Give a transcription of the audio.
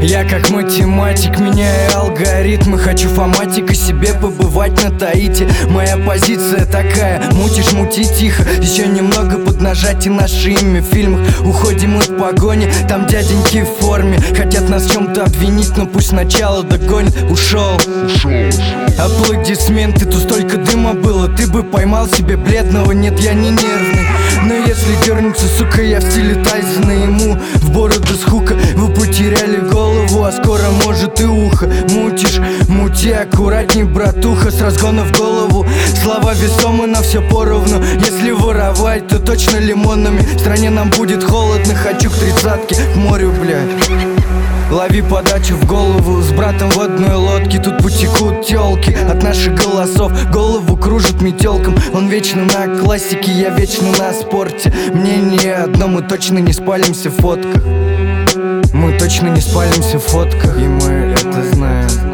Я как математик, меняю алгоритмы. Хочу фоматика себе побывать на Таити. Моя позиция такая: мутишь, мути тихо. Еще немного поднажать и наше имя в фильмах. Уходим от погони, там дяденьки в форме. Хотят нас в чем-то обвинить, но пусть сначала догонят. Ушел. Аплодисменты, тут столько дыма было. Ты бы поймал себе бледного, нет, я не нервный. Но если дернется, сука, я в стиле Тайсона. Ему в бороду с хука. Вы потеряли голову, а скоро может и ухо. Мутишь, мути аккуратней, братуха. С разгона в голову. Слова весомы, на все поровну. Если воровать, то точно лимонами. В стране нам будет холодно, хочу к 30-ке, к морю, блядь. Лови подачу в голову, с братом в одной лодке. Тут потекут тёлки от наших голосов. Голову кружит метелком. Он вечно на классике, я вечно на спорте. Мнение одно: мы точно не спалимся в фотках. Мы точно не спалимся в фотках, и мы это знаем.